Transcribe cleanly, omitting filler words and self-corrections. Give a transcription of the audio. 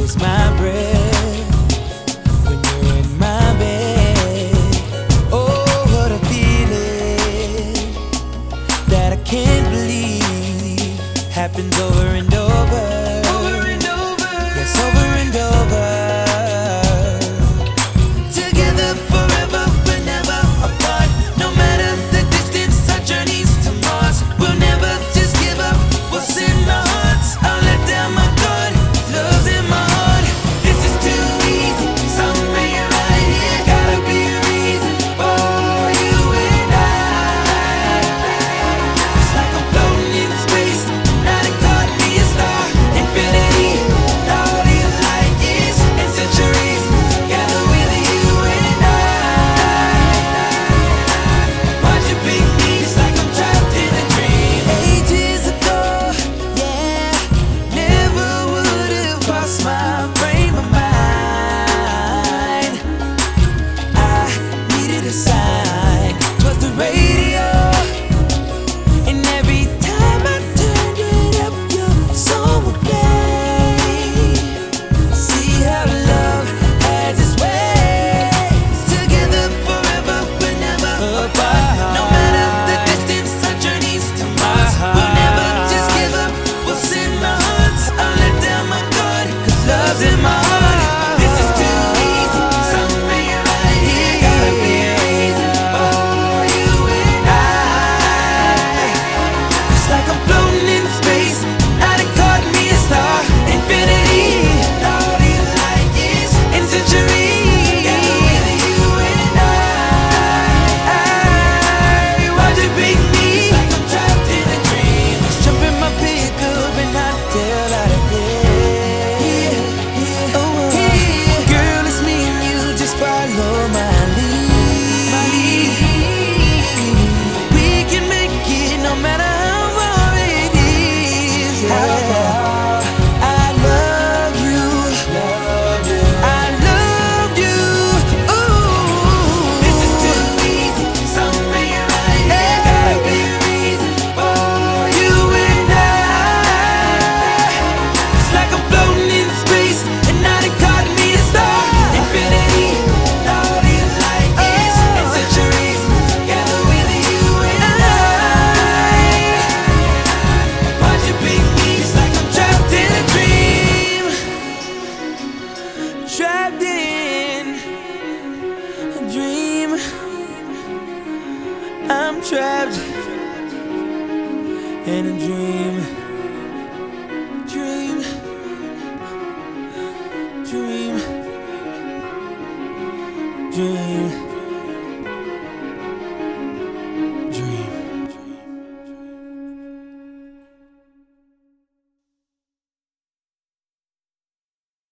taste my breath when you're in my bed. Oh, what a feeling that I can't believe happens over and over. Over and over. Yes, over and over. Together forever, we're never apart. No matter the distance, our journeys to Mars. We'll never just give up. We'll send our hearts. I'll let down my guard. Love's in my heart. This is too easy. Something ain't right here. Gotta be a reason for you and I. It's like I'm floating in space. Now they caught me a star. Infinity. All these light years and centuries. Together with you and I. Watch it pick me. It's like I'm trapped in a dream. Ages ago, yeah, never would have crossed my frame of mind. I needed a sign. 'Twas the radio, and every time I turned it up, your song would play. See how love has its ways. Together forever, we're never apart. No matter the distance, our journeys to Mars. We'll never just give up. We'll send our hearts. I'll let down my guard, 'cause love's in my heart. This is too easy. Something ain't right here. Gotta be a reason for you and I. It's like I'm floating in space. Now they caught me a star. Infinity. All these light years and centuries. Together with you and I. Watch it beat me. It's like I'm trapped in a dream. Let's jump in my pickup and not tell out of bed. Girl, it's me and you. Just follow my lead. We can make it no matter how far it is. Yeah. I love you. I love you. Ooh. This is too easy. Something ain't right here. Gotta be a reason for you and I. It's like I'm floating in space, and now they caught me a star. Infinity. All these light years and centuries. Together with you and I. Watch it beat me. It's like I'm trapped in a dream. Trapped in a dream. I'm trapped in a dream. Dream. Dream. Dream.